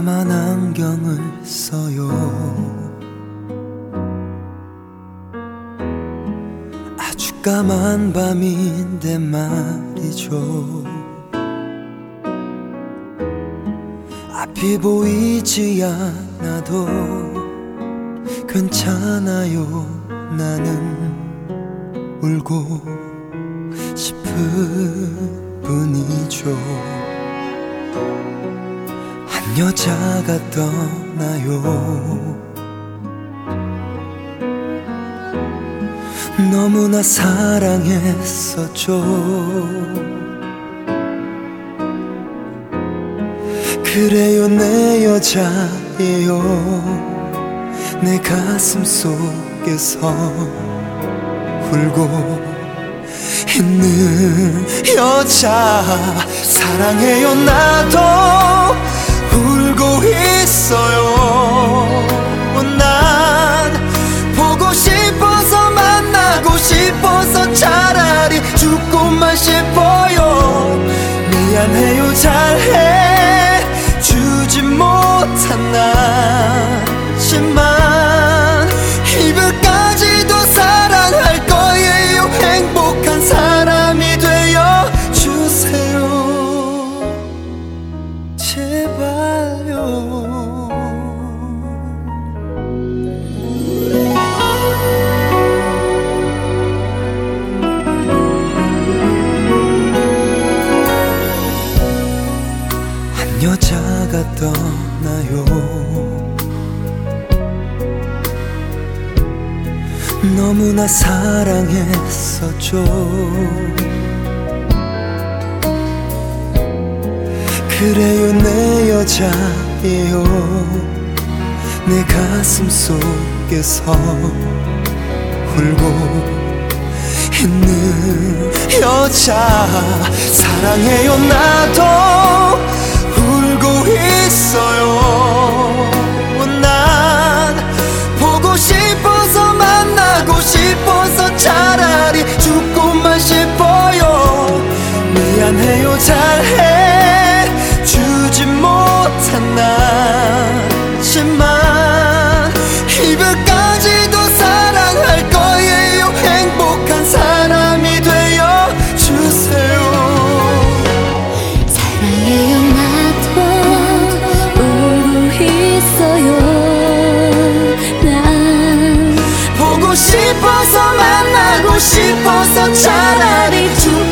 까만 안경을 써요. 아주 까만 밤인데 말이죠. 앞이 보이지 않아도 괜찮아요. 나는 울고 싶을 뿐이죠. 한 여자가 떠나요. 너무나 사랑했었죠. 그래요, 내 여자예요. 내 가슴 속에서 울고 있는 여자 사랑해요. 나도 울고 있어요. 난 보고 싶어서 만나고 싶어서 차라리 죽고만 싶어요. 미안해요. 잘해 주지 못한 나지만 이별까지도 사랑할 거예요. 행복한 사람이 되어 주세요. 제발요. 한 여자가 떠나요. 너무나 사랑했었죠. 그래요, 내 여자예요. 내 가슴 속에서 울고 있는 여자 사랑해요. 나도 울고 있어요. 난 보고 싶어서 만나고 싶어서 차라리 죽고만 싶어요. 미안해요. 잘해 주지 못한 나지만 이별까지도 사랑할 거예요. 행복한 사람이 되어 주세요. 사랑해요. 나도 울고 있어요. 난 보고 싶어서 만나고 싶어서 차라리 죽고